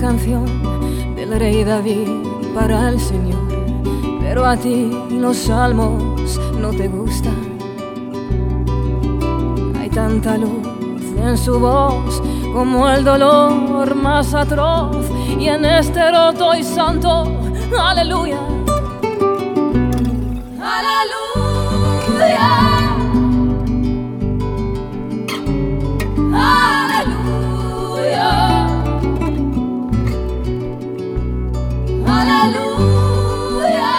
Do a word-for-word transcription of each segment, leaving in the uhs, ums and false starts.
canción del rey David para el Señor, pero a ti los salmos no te gustan. Hay tanta luz en su voz como el dolor más atroz, y en este roto y santo, aleluya, aleluya, aleluya, aleluya,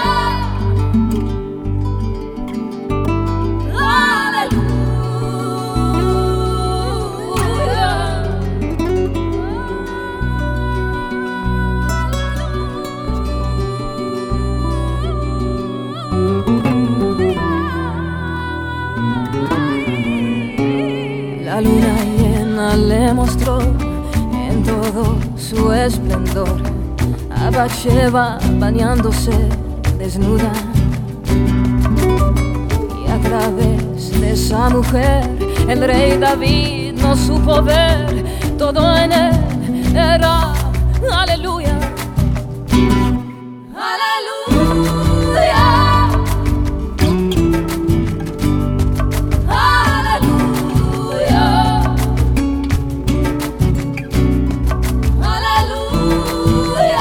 La luna llena le mostró en todo su esplendor a Bathsheba bañándose desnuda, y a través de esa mujer el rey David no supo ver. Todo en él era aleluya, aleluya, aleluya, aleluya,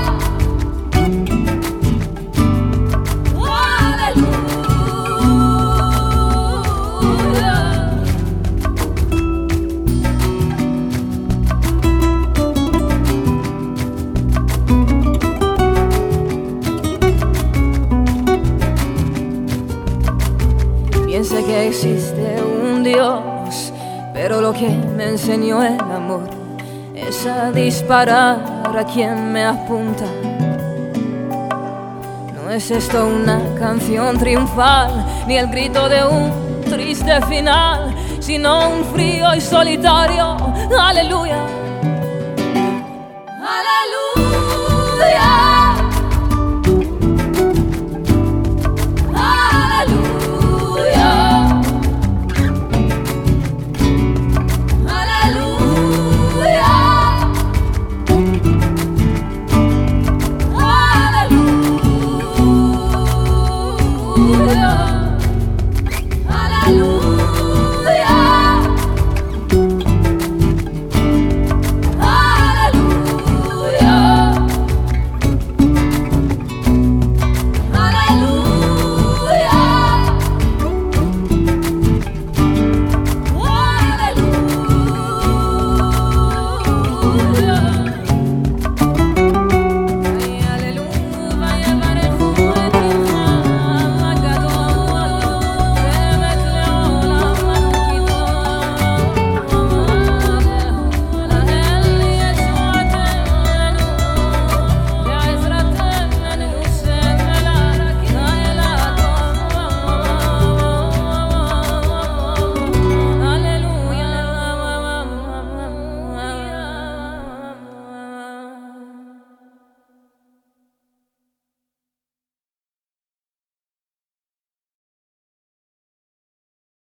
Piense que existe un Dios, pero lo que me enseñó el amor es a disparar a quien me apunta. No es esto una canción triunfal, ni el grito de un triste final, sino un frío y solitario aleluya, aleluya, aleluya, aleluya.